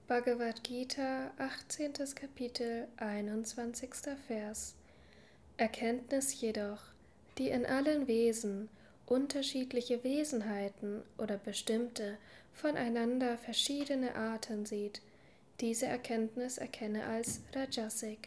Bhagavad Gita, 18. Kapitel, 21. Vers. Erkenntnis jedoch, die in allen Wesen unterschiedliche Wesenheiten oder bestimmte, voneinander verschiedene Arten sieht, diese Erkenntnis erkenne als Rajasik.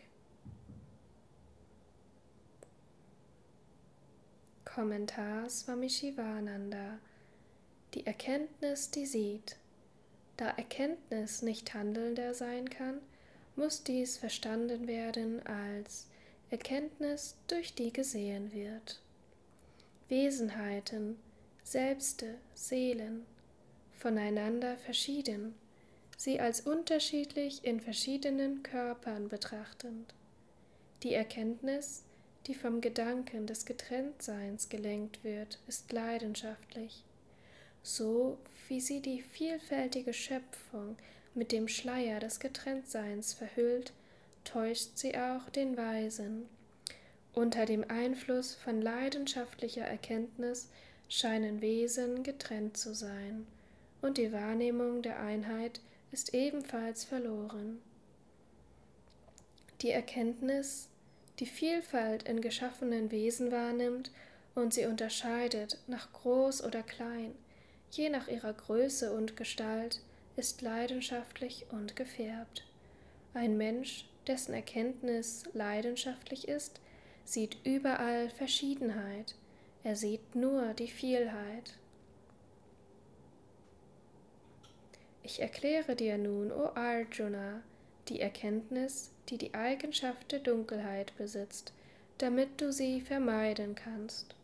Kommentar Swami Shivananda. Die Erkenntnis, die sieht. Da Erkenntnis nicht handelnder sein kann, muss dies verstanden werden als Erkenntnis, durch die gesehen wird. Wesenheiten, Selbste, Seelen, voneinander verschieden, sie als unterschiedlich in verschiedenen Körpern betrachtend. Die Erkenntnis, die vom Gedanken des Getrenntseins gelenkt wird, ist leidenschaftlich. So wie sie die vielfältige Schöpfung mit dem Schleier des Getrenntseins verhüllt, täuscht sie auch den Weisen. Unter dem Einfluss von leidenschaftlicher Erkenntnis scheinen Wesen getrennt zu sein, und die Wahrnehmung der Einheit ist ebenfalls verloren. Die Erkenntnis, die Vielfalt in geschaffenen Wesen wahrnimmt und sie unterscheidet nach groß oder klein, je nach ihrer Größe und Gestalt, ist leidenschaftlich und gefärbt. Ein Mensch, dessen Erkenntnis leidenschaftlich ist, sieht überall Verschiedenheit, er sieht nur die Vielheit. Ich erkläre dir nun, o Arjuna, die Erkenntnis, die die Eigenschaft der Dunkelheit besitzt, damit du sie vermeiden kannst.